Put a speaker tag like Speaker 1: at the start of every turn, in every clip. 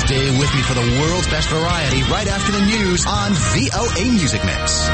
Speaker 1: Stay with me for the world's best variety right after the news on VOA Music Mix.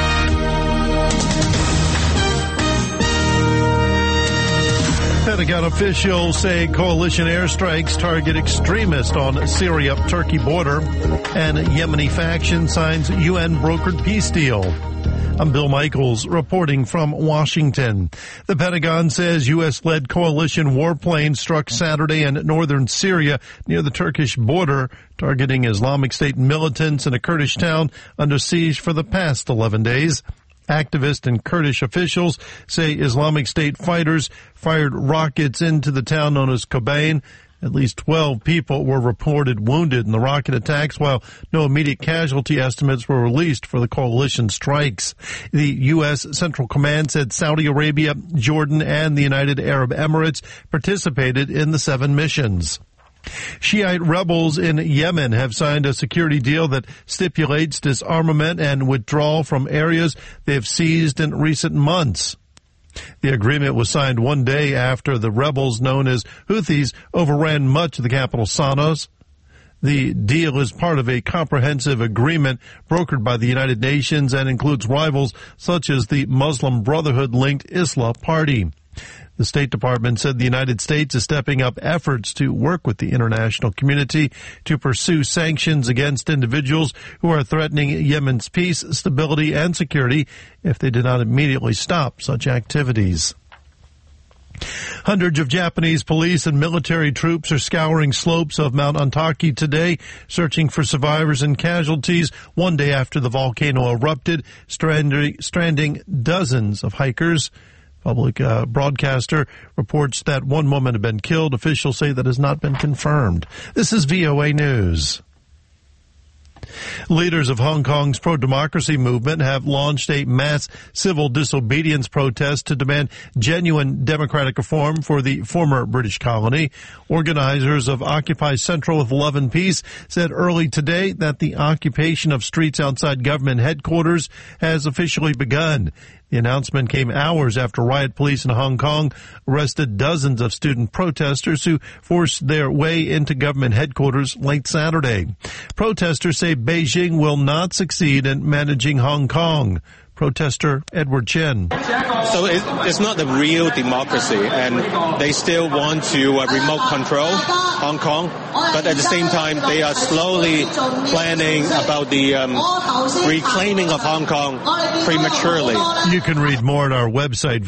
Speaker 2: Pentagon officials say coalition airstrikes target extremists on Syria-Turkey border, and Yemeni faction signs UN-brokered peace deal. I'm Bill Michaels reporting from Washington. The Pentagon says U.S.-led coalition warplanes struck Saturday in northern Syria near the Turkish border, targeting Islamic State militants in a Kurdish town under siege for the past 11 days. Activist and Kurdish officials say Islamic State fighters fired rockets into the town known as Kobane. At least 12 people were reported wounded in the rocket attacks, while no immediate casualty estimates were released for the coalition strikes. The U.S. Central Command said Saudi Arabia, Jordan, and the United Arab Emirates participated in the 7 missions. Shiite rebels in Yemen have signed a security deal that stipulates disarmament and withdrawal from areas they have seized in recent months. The agreement was signed one day after the rebels known as Houthis overran much of the capital Sana'a. The deal is part of a comprehensive agreement brokered by the United Nations and includes rivals such as the Muslim Brotherhood-linked Islah Party. The State Department said the United States is stepping up efforts to work with the international community to pursue sanctions against individuals who are threatening Yemen's peace, stability, and security if they do not immediately stop such activities. Hundreds of Japanese police and military troops are scouring slopes of Mount Ontake today, searching for survivors and casualties one day after the volcano erupted, stranding dozens of hikers. Public broadcaster reports that one woman had been killed. Officials say that has not been confirmed. This is VOA News. Leaders of Hong Kong's pro-democracy movement have launched a mass civil disobedience protest to demand genuine democratic reform for the former British colony. Organizers of Occupy Central with Love and Peace said early today that the occupation of streets outside government headquarters has officially begun. The announcement came hours after riot police in Hong Kong arrested dozens of student protesters who forced their way into government headquarters late Saturday. Protesters say Beijing will not succeed in managing Hong Kong. Protester Edward Chen.
Speaker 3: So it's not the real democracy, and they still want to remote control Hong Kong, but at the same time they are slowly planning about the reclaiming of Hong Kong prematurely.
Speaker 2: You can read more at our website,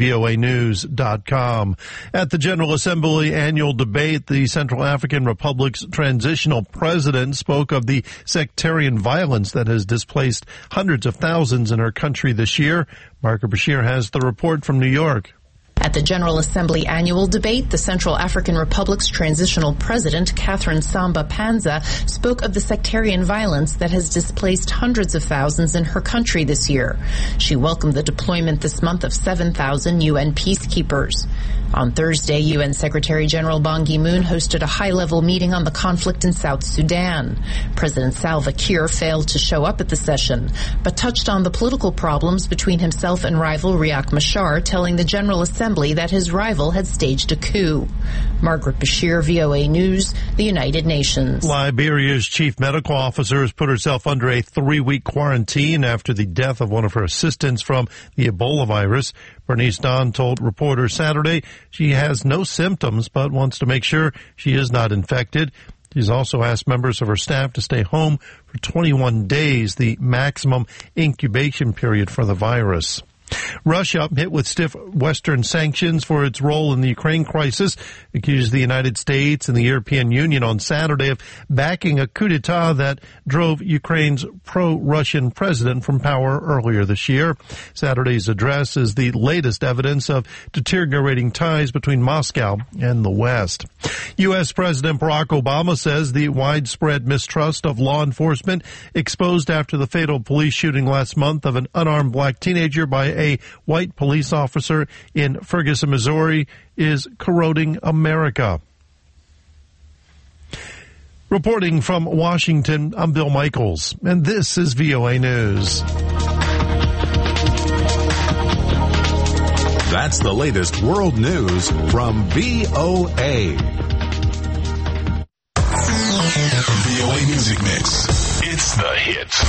Speaker 2: voanews.com. At the General Assembly annual debate, the Central African Republic's transitional president spoke of the sectarian violence that has displaced hundreds of thousands in her country this year. Margaret Bashir has the report from New York.
Speaker 4: At the General Assembly annual debate, the Central African Republic's transitional president, Catherine Samba Panza, spoke of the sectarian violence that has displaced hundreds of thousands in her country this year. She welcomed the deployment this month of 7,000 UN peacekeepers. On Thursday, UN Secretary General Ban Ki-moon hosted a high-level meeting on the conflict in South Sudan. President Salva Kiir failed to show up at the session, but touched on the political problems between himself and rival Riek Machar, telling the General Assembly that his rival had staged a coup. Margaret Bashir, VOA News, the United Nations.
Speaker 2: Liberia's chief medical officer has put herself under a 3-week quarantine after the death of one of her assistants from the Ebola virus. Bernice Don told reporters Saturday she has no symptoms but wants to make sure she is not infected. She's also asked members of her staff to stay home for 21 days, the maximum incubation period for the virus. Russia, hit with stiff Western sanctions for its role in the Ukraine crisis, accused the United States and the European Union on Saturday of backing a coup d'etat that drove Ukraine's pro-Russian president from power earlier this year. Saturday's address is the latest evidence of deteriorating ties between Moscow and the West. U.S. President Barack Obama says the widespread mistrust of law enforcement exposed after the fatal police shooting last month of an unarmed black teenager by a white police officer in Ferguson, Missouri, is corroding America. Reporting from Washington, I'm Bill Michaels, and this is VOA News.
Speaker 5: That's the latest world news from VOA. VOA News
Speaker 6: music mix. It's the hit.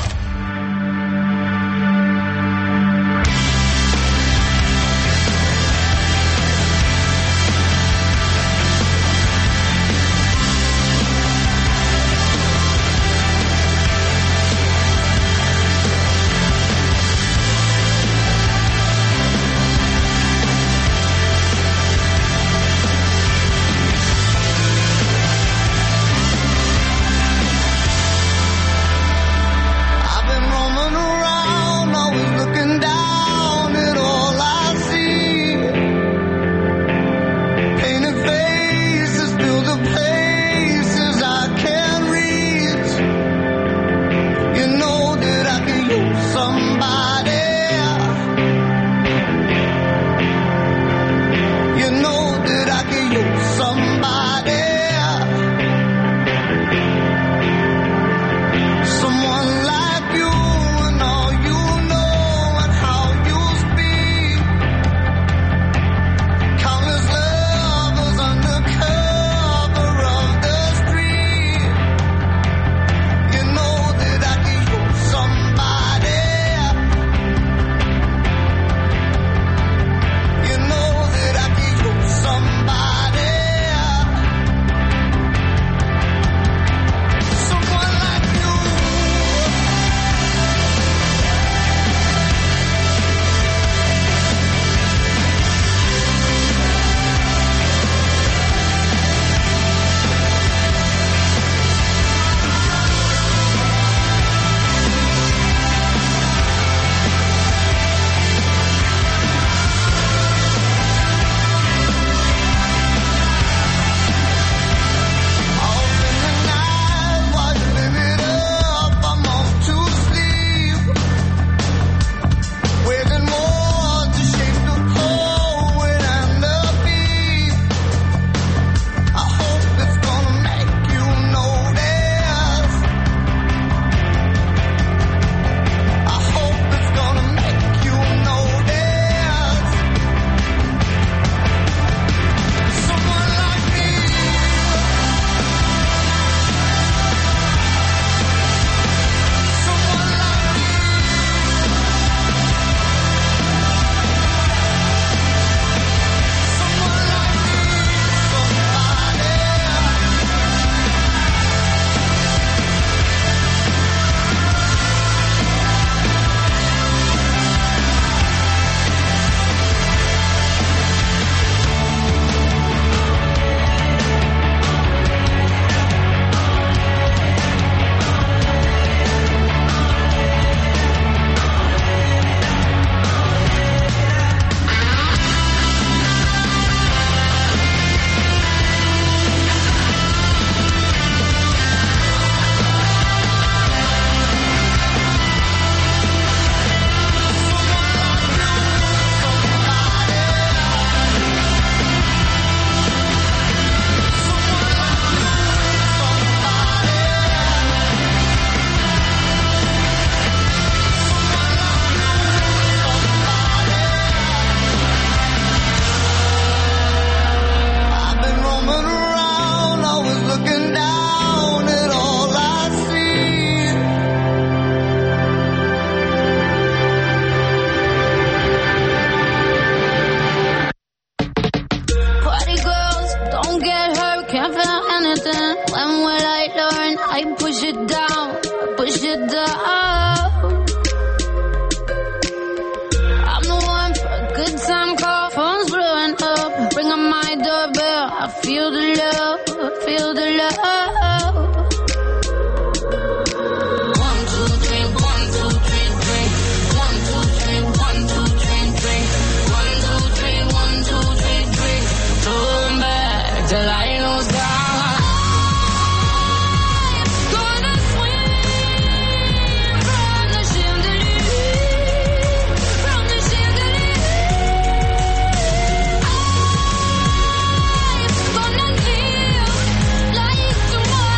Speaker 7: Like tomorrow.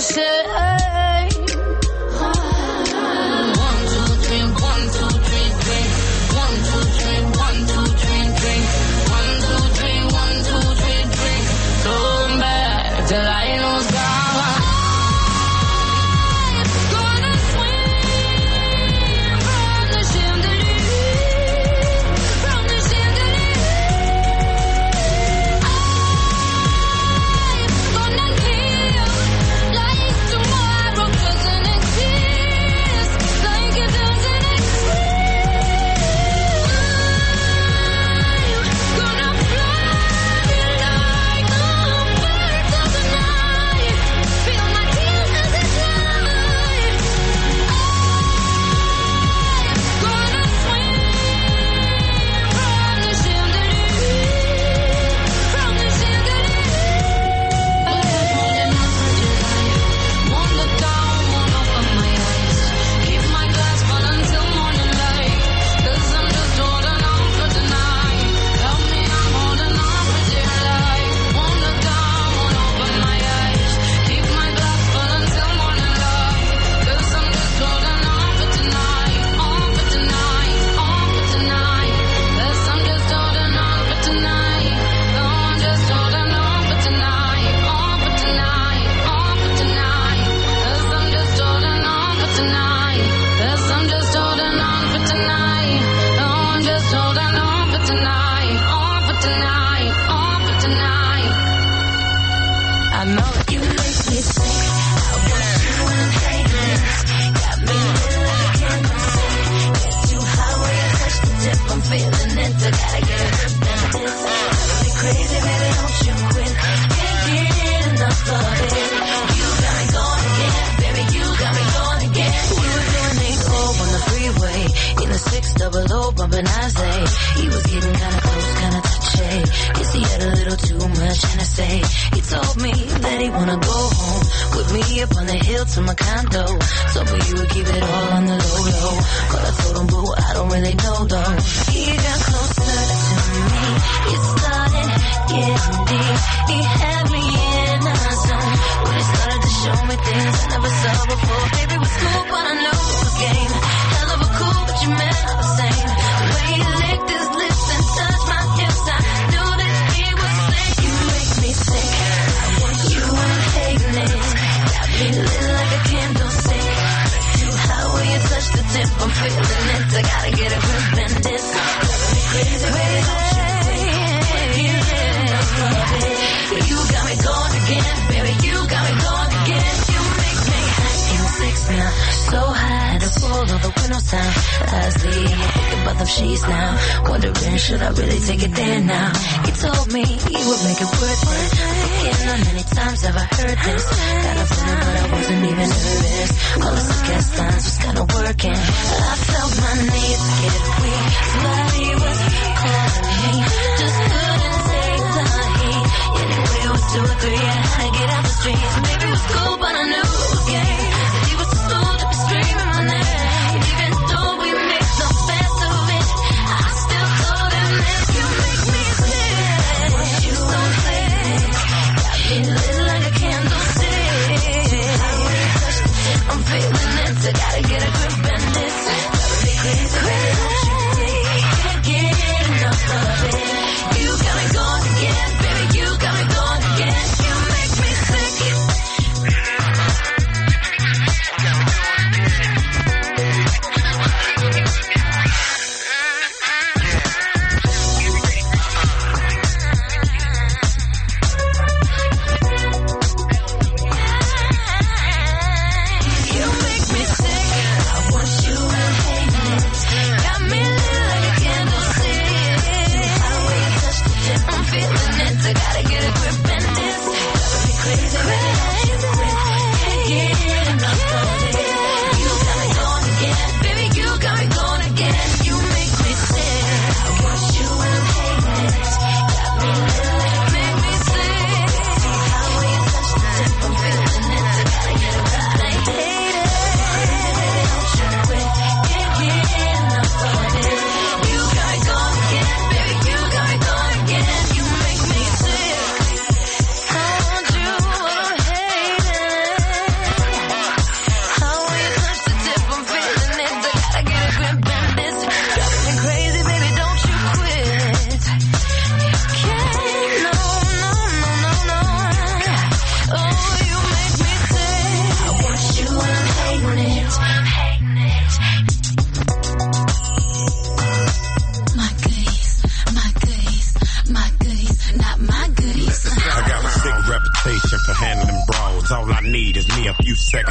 Speaker 7: say. 1, 2, 3, 1, 2, 3, drink. 1, 2, 3, 1, 2, 3, drink. 1, 2, 3, 1, 2, 3, drink. Turn back till I lose God.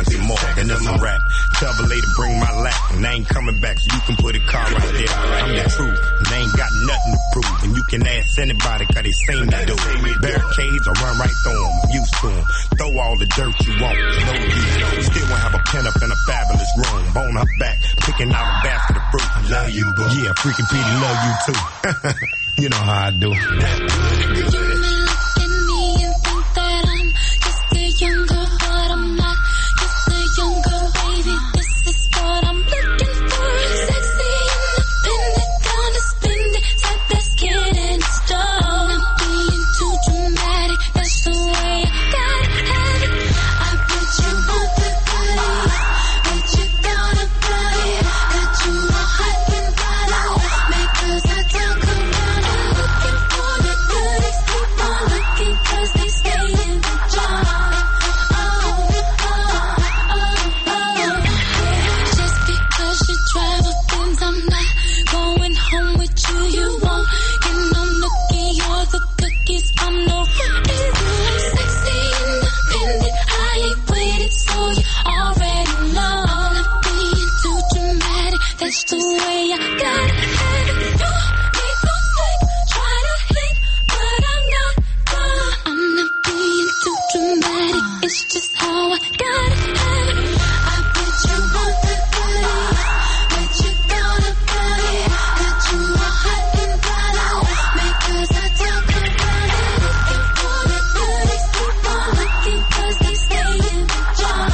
Speaker 8: sexy more than a rap. Tell the lady bring my lap, and I ain't coming back, so you can put a car right there. I'm the truth, and I ain't got nothing to prove, and you can ask anybody, cause they seen me do. Barricades, I run right through them, I'm used to them. Throw all the dirt you want, no use. Still won't have a pen up in a fabulous room. Bone her back, picking out a basket of fruit. I love you, boo. Yeah, freaking Petey love you too. You know how I do.
Speaker 7: You may look at me and think that I'm just a young girl, but I'm not just a young girl, baby. This is what I'm looking for. Sexy, independent, gonna spend it, type that's getting stone. Not being too dramatic, that's the way I gotta have it. I bet you want the goodies, bet you gonna buy it. Got you all hot and bothered, because I talk around and looking for the goodies. Keep on looking, cause they stay in the jar. Just because you travel things, I'm not going home with you. You won't get no nookie or the cookies. I'm no rookie. I'm sexy, independent. I ain't with it, so you already know. I'm not being too dramatic. That's the way I gotta have it. You make no fake, try to hate, but I'm not gonna. I'm not being too dramatic. It's just how I gotta have it. I bet you want the goodies, bet you gonna buy it. Got you all hot and bothered, because I talk around and looking for the goodies. Keep on looking, cause they stay in the jar.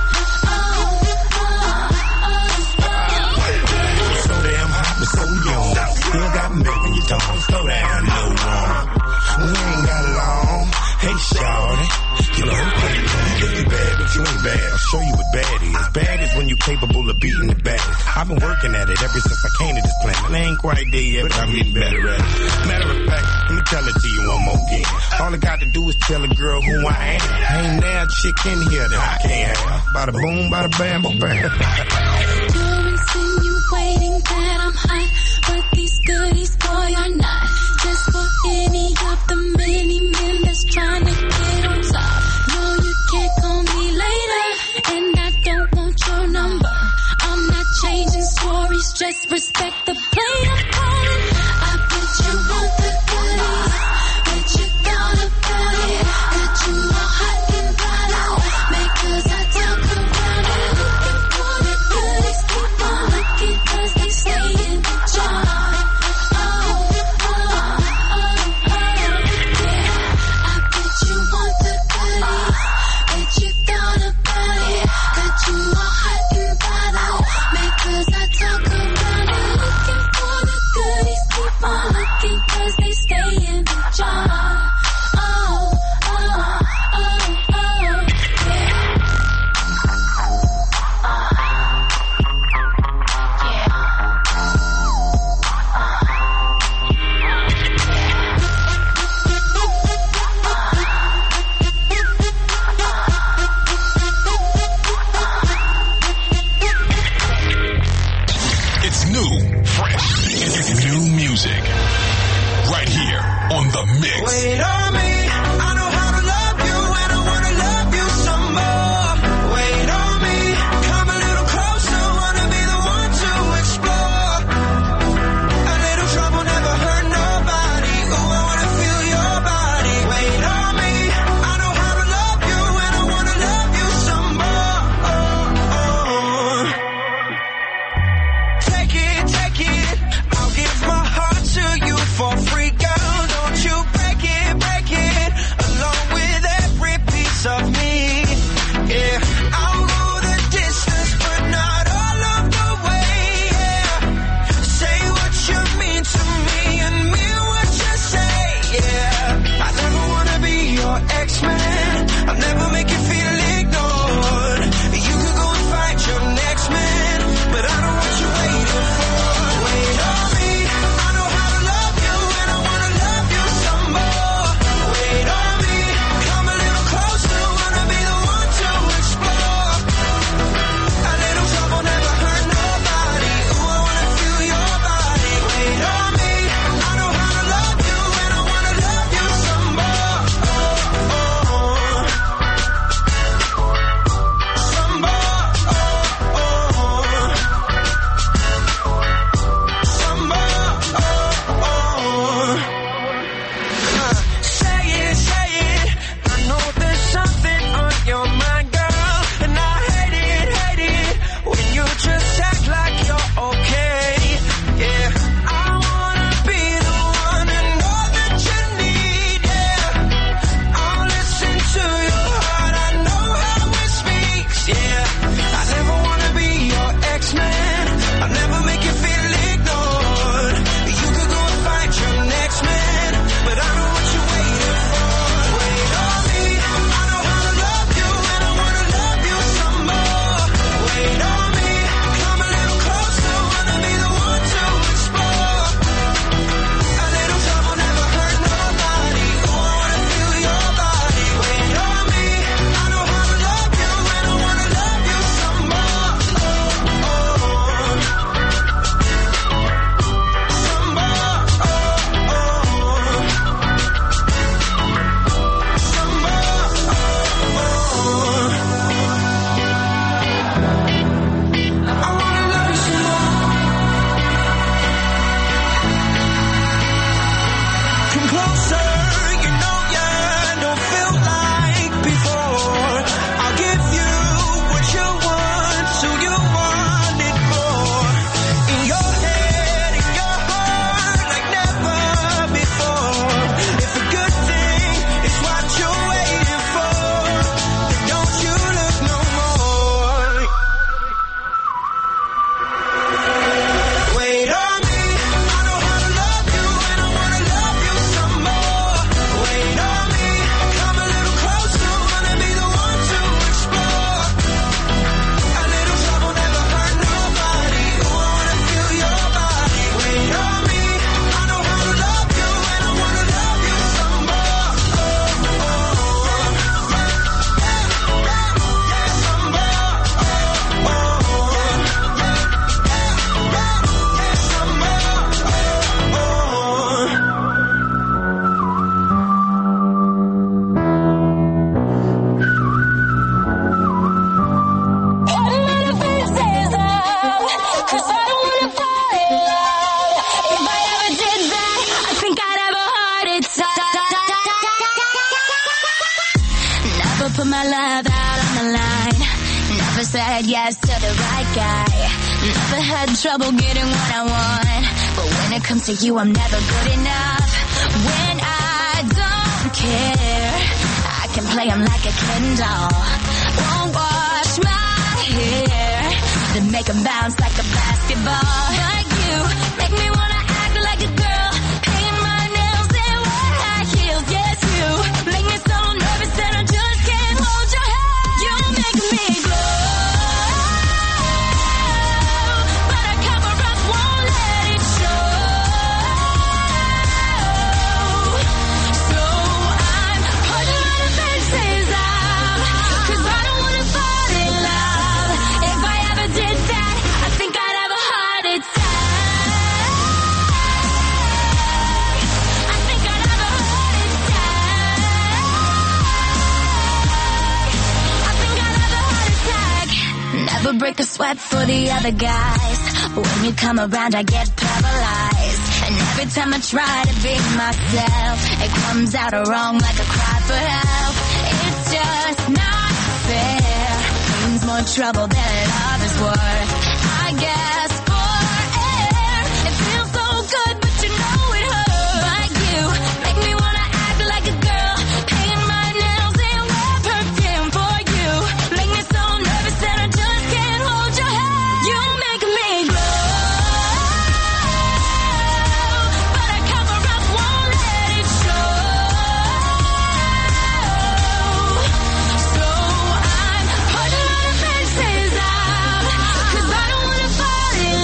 Speaker 8: So damn hot, but so young. Still got milk in your tongue. Slow down, no more. We ain't got long. Hey, shawty. You know, you bad, but you ain't bad. I'll show you what bad is. Bad is when you're capable of beating the baddest. I've been working at it ever since I came to this planet. I ain't quite there yet, but I'm getting better at it. Matter of fact, let me tell it to you one more again. All I got to do is tell a girl who I am. Ain't there a chick in here that I can't have. Bada boom, bada bam, bam, bam.
Speaker 7: You're insinuating that I'm hot, but these goodies, boy, are not. Just for any of the many men that's trying to get on top. No, you can't call me later, and I don't want your number. I'm not changing stories, just respect the play I'm calling. I bet you want the goodies, bet you gonna buy it. Got you all hot and bothered, because I talk around and looking for the goodies. Keep on looking, cause they stay in the jar. I bet you want the goodies, bet you gonna buy it. Got you all hot and bothered, because I talk around and looking
Speaker 9: Put my love out on the line. Never said yes to the right guy. Never had trouble getting what I want. But when it comes to you, I'm never good enough. When I don't care, I can play him like a Ken doll. Won't wash my hair, then make him bounce like a basketball. Like you, make me wanna act like a girl. Paint my nails and wear high heels. Yes, you make me so nervous that I just can't hold your hand. You make me glow, but I cover up, won't let it show. So I'm putting my defenses up, 'cause I don't wanna fall in love. If I ever did that, I think I'd have a heart attack. I think I'd have a heart attack. I think I'd have a heart attack. Never break a sweat for the other guys. When you come around, I get paralyzed. And every time I try to be myself, it comes out wrong like a cry for help. It's just not fair. Means more trouble than love is worth. I guess for air, it feels so good, but you know it hurts. But you make me wanna act like a girl, paint my nails and wear perfume for you. Make me so nervous that I just can't hold your hand. You make me glow, but I cover up, won't let it show. So I'm putting my defenses up, 'cause I don't wanna fall in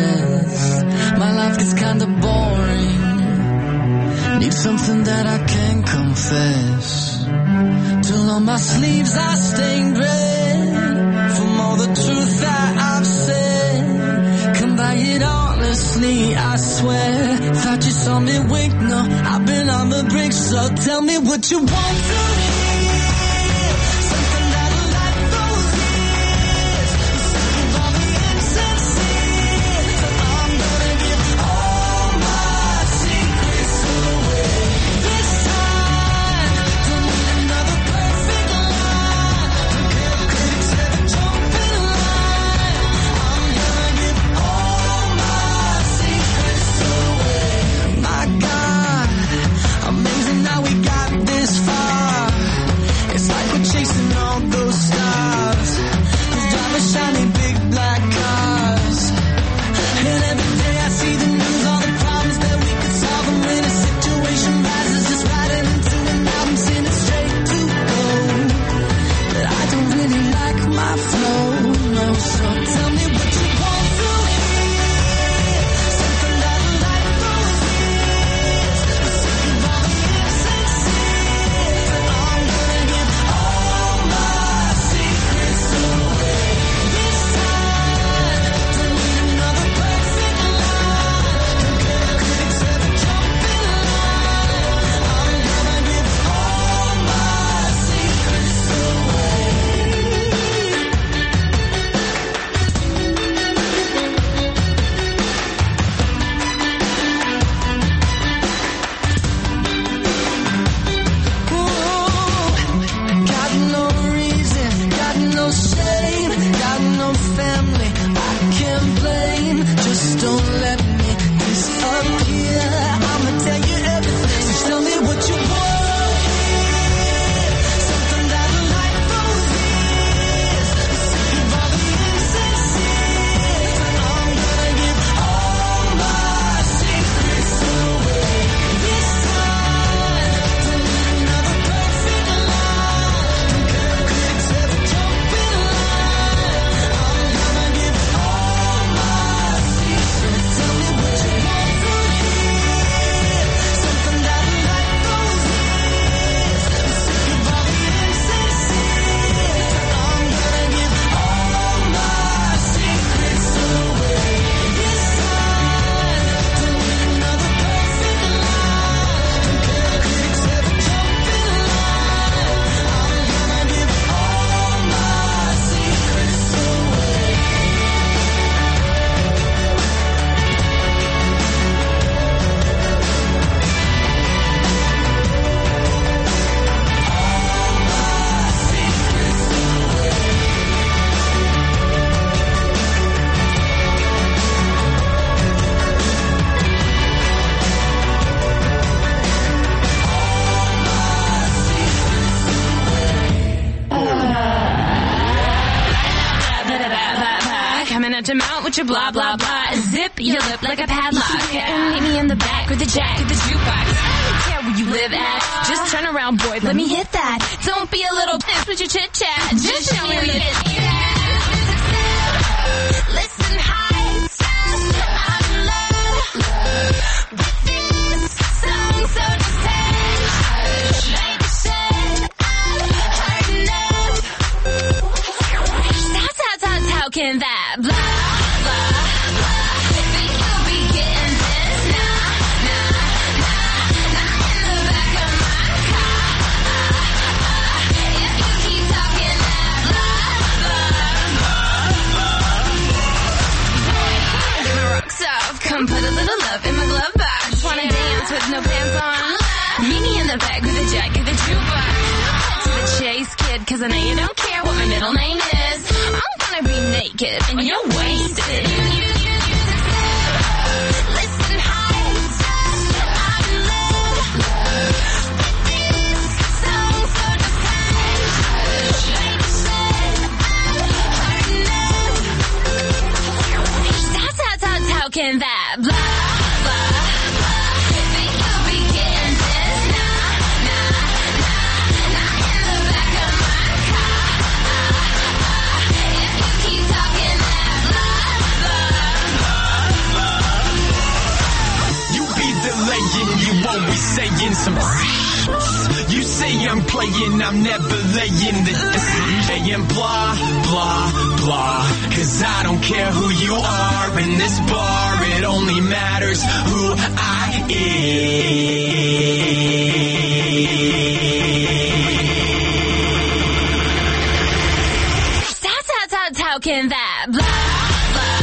Speaker 7: stress. My life gets kinda boring. Need something that I can confess. Till on my sleeves I stained red from all the truth that I've said. Come by it honestly, I swear. Thought you saw me wink, no, I've been on the brink. So tell me what you want to hear. Something that'll light those years. Sick of all the insincere. So I'm gonna give all my secrets away. This time, don't need another perfect line. Don't care if critics ever jump in line. I'm gonna give all my secrets away. My God, amazing how we got this far. It's like we're chasing all those stars. Who's driving shiny big black cars? And every day I see the news, all the problems that we could solve. And when a situation rises, just riding into an album, send it straight to gold. But I don't really like my flow, no. So tell me what you want to hear. Something that'll light those years. Sick of all the insincere. So I'm gonna give all my secrets away. This time, don't need another perfect line. Don't care if critics ever jump in line. I'm gonna give all my secrets away. Got no reason, got no shame, got no family I can blame. Just don't let me disappear. I'ma tell you everything, so tell me what you want. Something that'll light those years. Sick of all the insincere. I'm gonna give all my secrets away. This time, don't need another perfect line. Don't care if critics ever jump in line. I'm gonna give all my secrets. Tell me what you want to hear. Something that'll light those years. Sick of all the insincere. I'm gonna give all my secrets away. This time, don't need another perfect line. Don't care if critics ever jump in line. I'm gonna give all my secrets away.
Speaker 9: Coming at your mouth with your blah blah blah. Zip your lip like a padlock. And meet me in the back with the jack of the jukebox. I don't care where you live at. Just turn around, boy. Let me hit that. Don't be a little bitch with your chit chat. Just show me where you fit. Listen high. I'm in love with this song, so just take. Baby said I've heard enough. How can that blah, blah, blah? Think you'll be getting this? Nah, in the back of my car. If you keep talking that blah, blah, blah. Get my rocks off. Come put a little love in my glove box. Wanna dance with no pants on? Meet me in the back with a jack of the jukebox. Cut to the chase, kid, 'cause I know you don't care what my middle name is. I'm gonna be naked and you're wasted. Listen high. I'm in love with this song, so just take. Baby said I've heard enough. How can that blah, blah, blah? Think you'll be getting this? Nah, in the back of my car. If you keep talking that blah, blah, blah.
Speaker 10: don't be saying some you say I'm playing, I'm never laying this saying blah, blah, blah. Cause I don't care who you are in this bar, it only matters who I
Speaker 9: am. How can that blah, blah.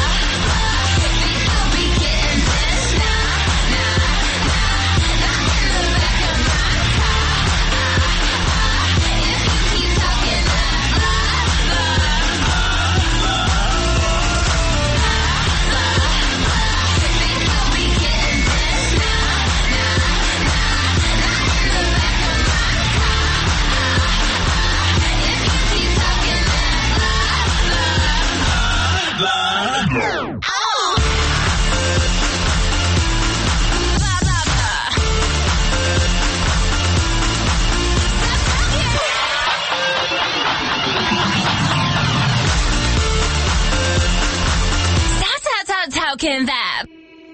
Speaker 9: How can that?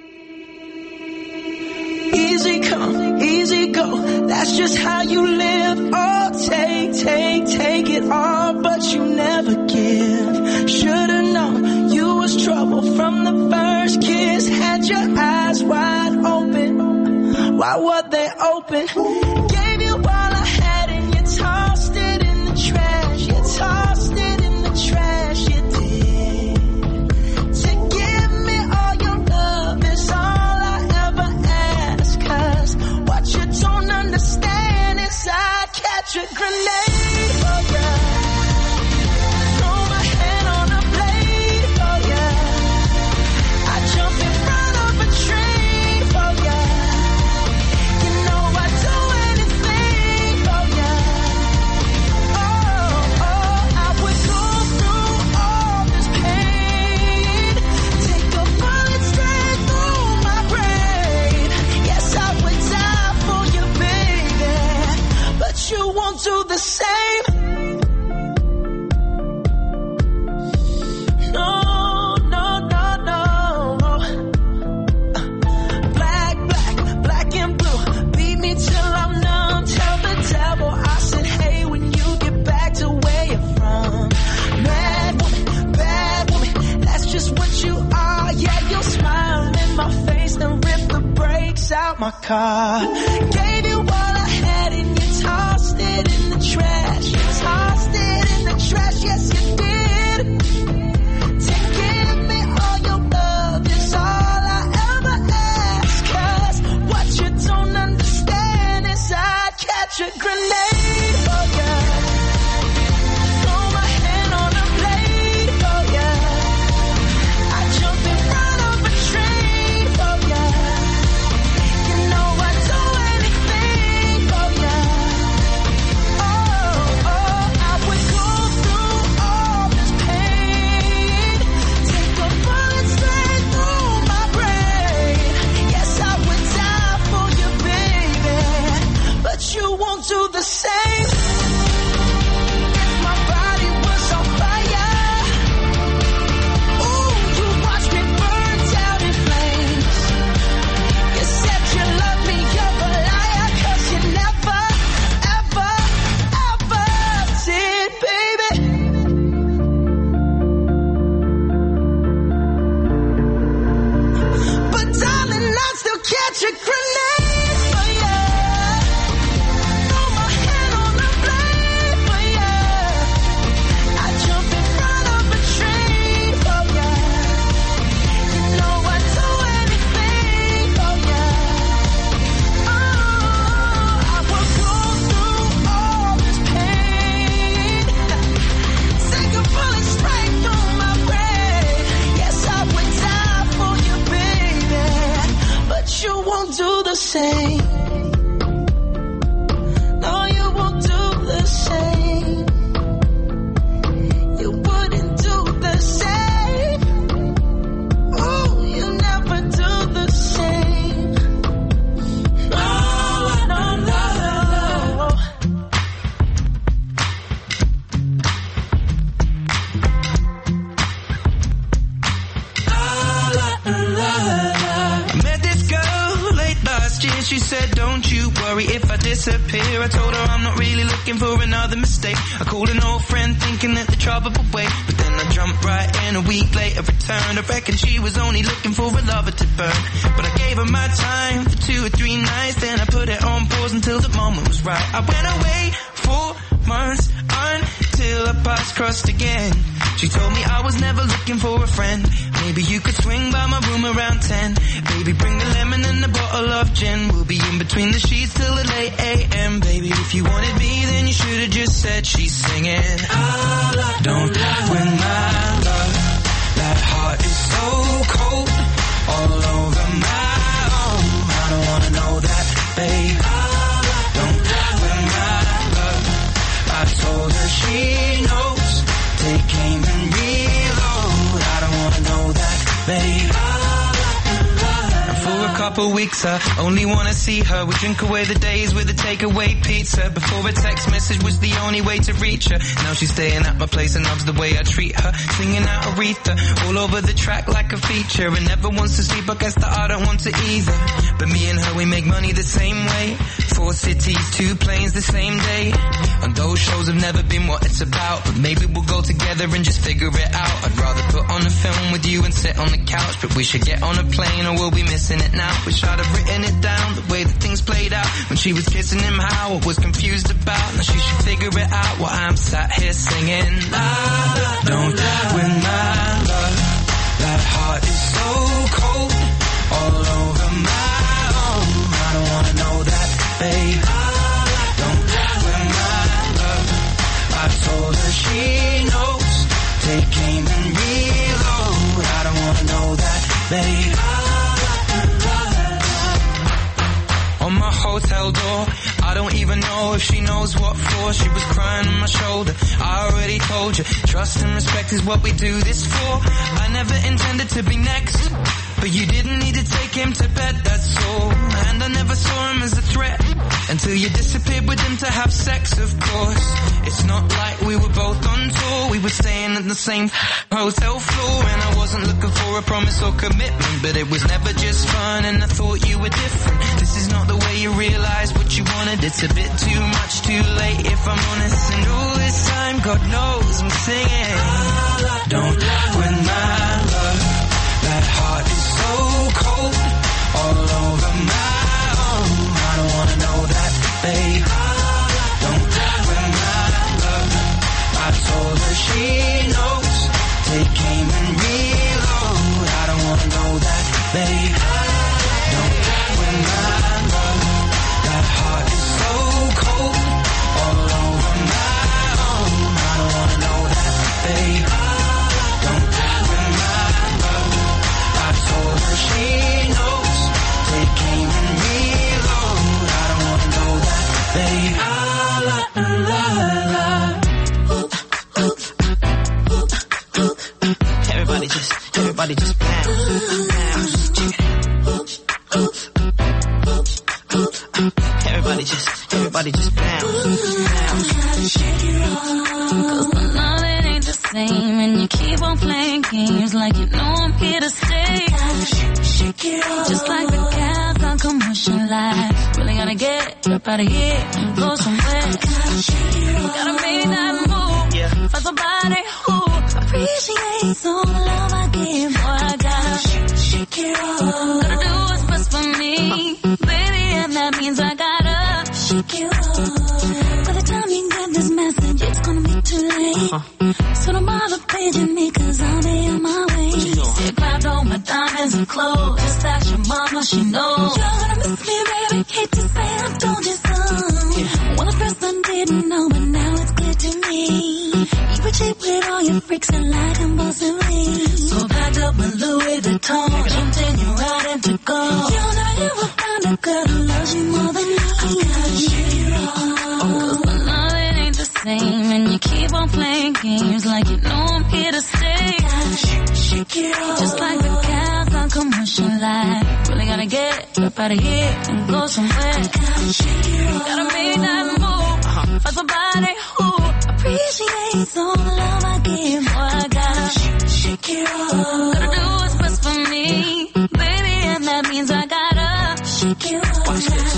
Speaker 11: Easy come, easy go. That's just how you live. Oh, take it all, but you never give. Should've known you was trouble from the first kiss. Had your eyes wide open. Why were they open? Gave you all I had and you tossed it in the trash. You tossed it in the trash. You did. To give me all your love is all I ever ask. Cause what you don't understand is I'd catch a grenade for ya. Throw my hand on a blade for ya. I'd jump in front of a train for ya. You know I'd do anything for ya. Oh, I would go through all this pain. Take a bullet straight through my brain. Yes, I would die for you, baby. But you won't do the same. No. Black and blue. Beat me till I'm numb. Tell the devil I said, hey, when you get back to where you're from. Bad woman, that's just what you are. Yeah, you'll smile in my face, then rip the brakes out my car. Gave you all I had and you tossed it in the trash. You tossed it in the trash, yes you did. To give me all your love is all I ever ask. Cause what you don't understand is I'd catch a grenade for ya. Throw my hand on a blade for ya. I'd jump in front of a train for ya. You know I'd do anything for ya. Oh, I would go through all this pain. Take a bullet straight through my brain. Yes, I would die for you, baby. But you won't do the same. If my body was on fire, ooh, you watch me burn down in flames. You said you loved me, you're a liar, cause you never, ever, ever did, baby. But darling, I'd still catch a grenade for ya. Throw my hand on a blade for ya. I'd jump in front of a train for ya. You know I'd do anything for ya. Oh, I would go through all this pain. Take a bullet straight through my brain. Yes, I would die for you, baby. But you won't do the same. No, you won't do the same. You wouldn't do the same. Oh, you never do the same. No. I met this girl late last year. she said, don't you worry if I disappear. I told her I'm not really looking for another mistake. I called an old friend thinking that the trouble would wait, but then I jumped right in. A week later returned. I reckon she was only looking for a lover to burn, but I gave her my time for 2 or 3 nights. Then I put it on pause until the moment was right. I went away 4 months until our paths crossed again. She told me I was never looking for a friend. Maybe you could swing by my room around 10. Baby, bring the lemon and a bottle of gin. We'll be in between the sheets till the late AM. Baby, if you wanted me, then you should have just said she's singing. Don't win my love. That heart is so cold, all over my own. I don't wanna know that, babe. Don't win my love. I told her she knows. Take aim and reload. I don't wanna know that, babe. And for a couple weeks I only wanna see her. We drink away the days with a takeaway pizza. Before a text message was the only way to reach her. Now she's staying at my place and loves the way I treat her. Singing out Aretha all over the track like a feature. And never wants to sleep, I guess that I don't want to either. But me and her, we make money the same way. 4 cities, 2 planes the same day. And those shows have never been what it's about, but maybe we'll go together and just figure it out. I'd rather put on a film with you and sit on the couch, but we should get on a plane or we'll be missing it now. Wish I'd have written it down, the way that things played out. When she was kissing him, how I was confused about. Now she should figure it out while I'm sat here singing. Don't win my love. That heart is so cold, all over my own. I don't wanna know that, babe. Don't win my love. I told her she knows. Take aim and reload. I don't wanna know that, babe. On my hotel door, I don't even know if she knows what for. She was crying on my shoulder. I already told you, trust and respect is what we do this for. I never intended to be next, but you didn't need to take him to bed, that's all. And I never saw him as a threat until you disappeared with him to have sex, of course. It's not like we were both on tour. We were staying at the same hotel floor. And I wasn't looking for a promise or commitment, but it was never just fun and I thought you were different. This is not the way you realize what you wanted. It's a bit too much too late if I'm honest. And all this time, God knows I'm singing. Don't win my love. That heart is so cold, all over my own. I don't wanna know that, babe. Don't win my love. I told her she knows. Take aim and reload. I don't wanna know that, babe. Don't win my love. That heart is so cold, all over my own. I don't wanna know that, babe. Don't win my love. I told her she knows. Take aim and reload. I don't wanna know that, babe. Everybody just bounce, bounce, Everybody just bounce, bounce.
Speaker 9: Cause my love, it ain't the same, and you keep on playing games like you know I'm here to stay. Just like the cats on commercial life, really gotta get up out of here and go somewhere. Gotta make that move, find somebody who appreciates all the love I give. Boy, I gotta shake it off. Gotta do what's best for me, baby, and that means I gotta shake it off. By the time you get this message, it's gonna be too late. So don't bother paging me, cause I'll be on my way. Say grabbed all my diamonds and clothes, just ask your mama, she knows. You're gonna miss me, baby, hate to say I told you so. Well, the first one didn't know, but now it's clear to me. You were cheap with all your freaks and like compulsively. So packed up my Louis Vuitton, jumped in your ride and to go. You'll never ever find a girl who loves you more than me. I gotta shake it off. Cause my love, it ain't the same, and you keep on playing games like you know I'm here to stay. Shake it off. Just like the cats on commercial life, really gotta get up out of here and go somewhere. Gotta shake it off. Gotta make that move, find somebody who appreciates all the love I give. Boy, I gotta shake it off. Gotta do what's best for me, baby, and that means I gotta shake it off.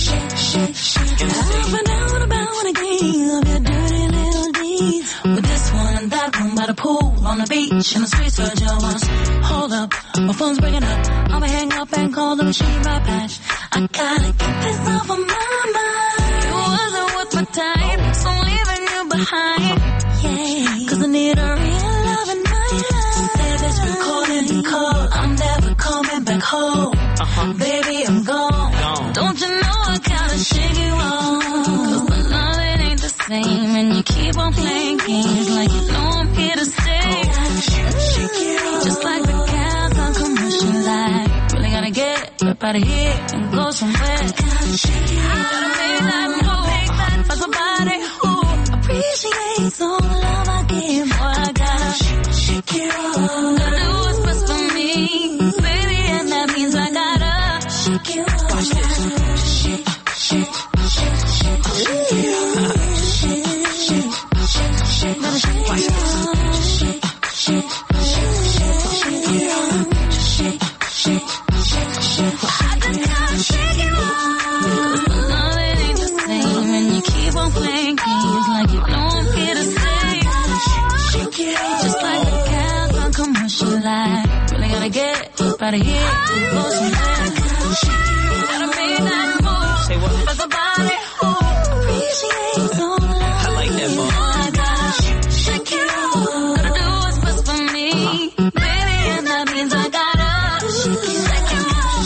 Speaker 11: shake, shake, shake. Up and down about again of your dirty little deeds. With this one and that one by the pool, on the beach, in the streets where Joe was. Hold up, my phone's breaking up. I'ma hang up and call the machine right back. I gotta get this off of my mind. You wasn't worth my time, so I'm leaving you behind. Yeah, 'cause I need a real love in my life. Say this recording call, I'm never coming back home. Baby, I'm gone. Don't you know I gotta shake you off? 'Cause my love, it ain't the same. And you keep on playing games like you know I'm here to stay. Just like the cats on commercial life. Really gotta get up out of here and go somewhere. Gotta make that move. Find somebody who appreciates all the love I give. Boy, I gotta shake it off. Gotta do what's best for me, baby, and that means I gotta shake it off. Watch this. Shake, shake, shake, shake, shake it off. Shake, shake, shake, shake, watch this. Shake, shake, shake, shake it off. Shake, shake, shake, shake. I just gotta shake it off. 'Cause my love, it ain't the same, and you keep on playing games like you know I'm here to stay. Just like the cats on commercial life. Really gotta get up out of here and go somewhere. Gotta make that move. Say what? For somebody who appreciates all the love. I like that move. I gotta shake it off. Gotta do what's best for me, baby, and that means I gotta shake it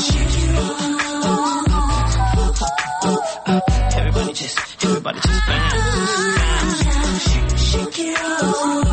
Speaker 11: off. Everybody just bounce. Shake it off.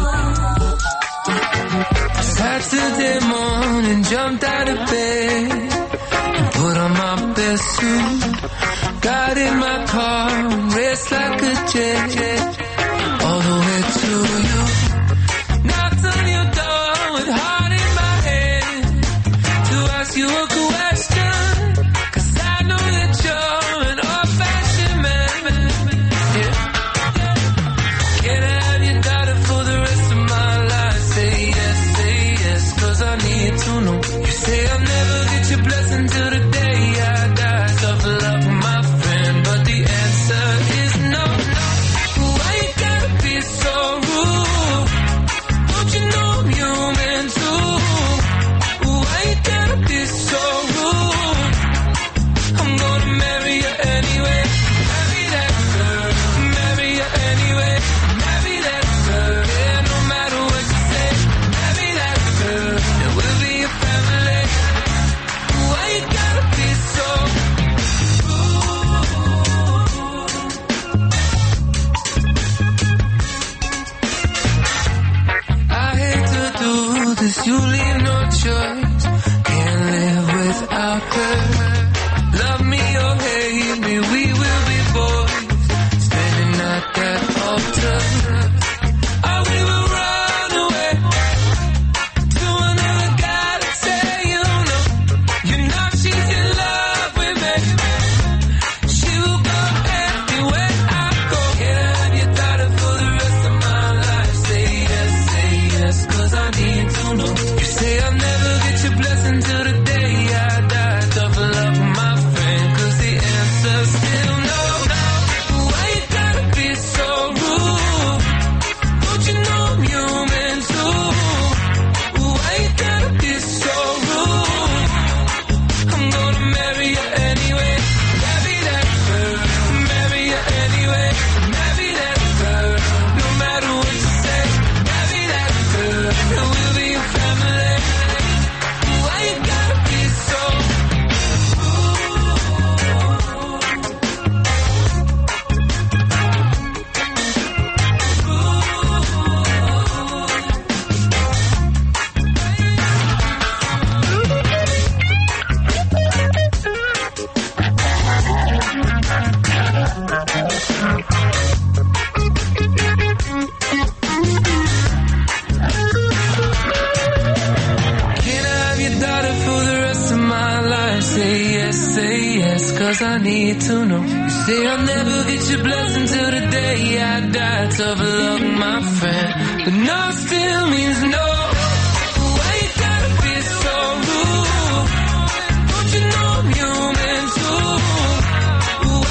Speaker 12: Saturday morning, jumped out of bed and put on my best suit. Got in my car and raced like a jet all the way to you. Knocked on your door with heart in my head to ask you a question, 'cause I know that you're an old-fashioned man. Yeah. Can I have your daughter for the rest of my life? Say yes, 'cause I need to know. You say I'll never get your blessing till the day I die. Tough luck, my friend, but the answer is no. Why you gotta be so rude? Don't you know I'm human too? Why you gotta be so rude? I'm gonna marry you anyway. Marry that girl, marry you anyway. Marry that girl, yeah, no matter what you say. Marry that girl, and we'll be a family. Why you gotta be so I hate to do this, you leave no choice. Can't live without her. Love me or hate me, we will be boys. Standing at that altar. Oh, we will run away to another guy to say you know. You know she's in love with me. She will go anywhere I go. Can I have your daughter for the rest of my life? Say yes, 'cause I need to know. You say I'll never get your blessing till the day I die. Tough luck, my friend, 'cause the answer's still no. Why you gotta be so rude? Don't you know I'm human too? Why you gotta be so rude? I'm gonna marry you anyway. Marry that girl, marry you anyway. Marry that girl, no matter what you say. Marry that girl, and we'll be a family. Why you gotta be so Can I have your daughter for the rest of my life? Say yes, 'cause I need to know. You say I'll never get your blessing till the day I die. Tough luck, my friend, but no still means no. Why you gotta be so rude? Don't you know I'm human too?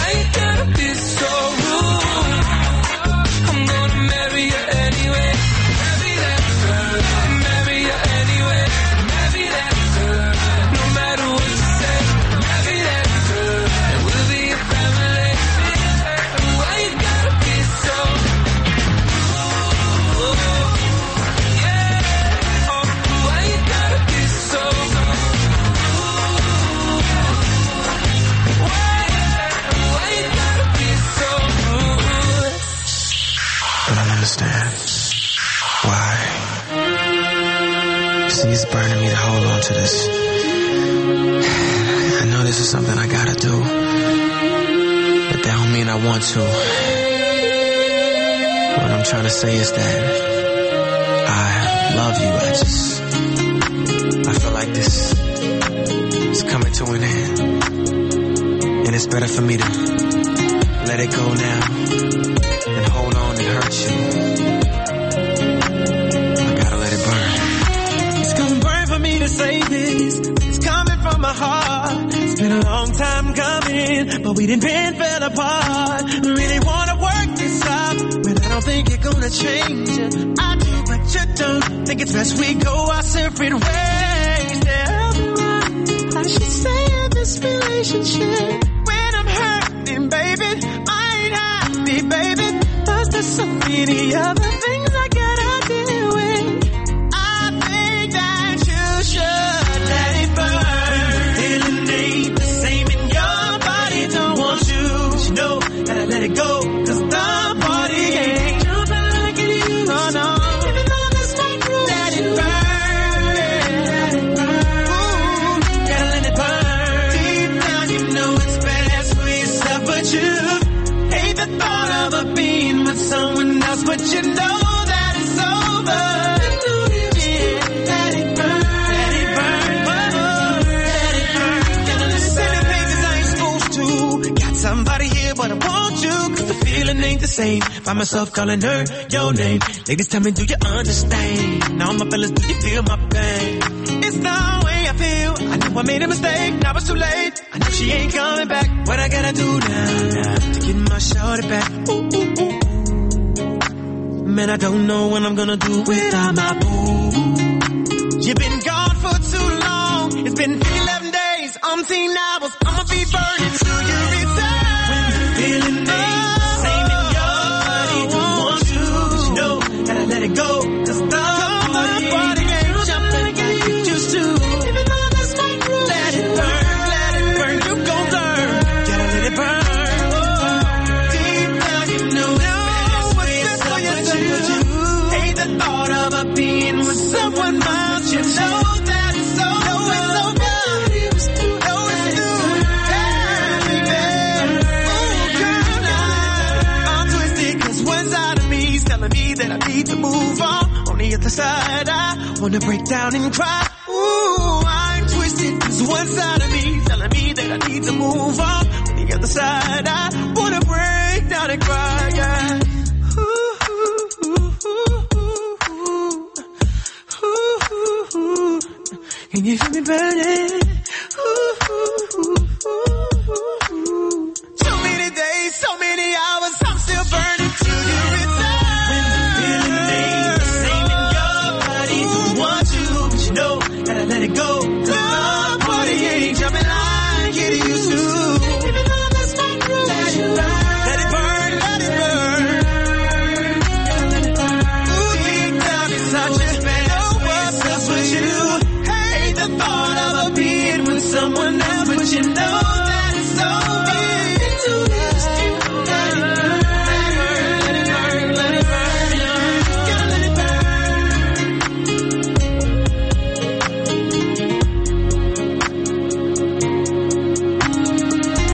Speaker 13: understand why. See, it's burning me to hold on to this. I know this is something I gotta do, but that don't mean I want to. What I'm trying to say is that I love you. I feel like this is coming to an end, and it's better for me to let it go now and hold on and hurt you. I gotta let it burn.
Speaker 11: It's gonna burn for me to say this. It's coming from my heart. It's been a long time coming, but we done been fell apart. Really wanna work this out, but I don't think you're gonna change it. I do, but you don't. Think it's best we go our separate ways. Tell me why I should stay in this relationship when I'm hurting, baby. I ain't happy, baby. There's so many other things I gotta deal with. I think that you should let it burn. Feeling ain't the same in your body. Don't want you, but you know, gotta let it go. Cause the party ain't jumping like it used to. Oh no, even though this might ruin, let it burn. Let it burn. Ooh, gotta let it burn. Deep down you know it's best for yourself, but you hate the thought of a being with someone else, but you know that it's over. Let it burn, let it burn, let it burn. Gotta listen to things I ain't supposed to. Got somebody here, but I want you, cause the feeling ain't the same. Find myself calling her your name. Ladies, tell me, do you understand? Now my fellas, do you feel my pain? It's the way I feel. I know I made a mistake, now it's too late. I know she ain't coming back. What I gotta do now to get my shorty back? Ooh, ooh, ooh, ooh. Man, I don't know what I'm gonna do without my boo. You've been gone for too long. It's been 11 days, umpteen hours. I'ma be burning till you return. When the feeling ain't the same in your body, don't want you, but you know, gotta let it go. Cause the party ain't jumping like you used to. Even though this might ruin, let it burn, you gon' learn. Gotta let it burn. Deep down you know it's best for yourself, but you hate the thought of a being with someone else. You know that it's over. That I need to move on. On the other side, I wanna break down and cry. Ooh, I'm twisted, cause one side of me telling me that I need to move on. On the other side, I wanna break down and cry, yeah. Ooh, ooh, ooh, ooh, ooh. Can you feel me burning? Ooh, ooh, ooh, ooh.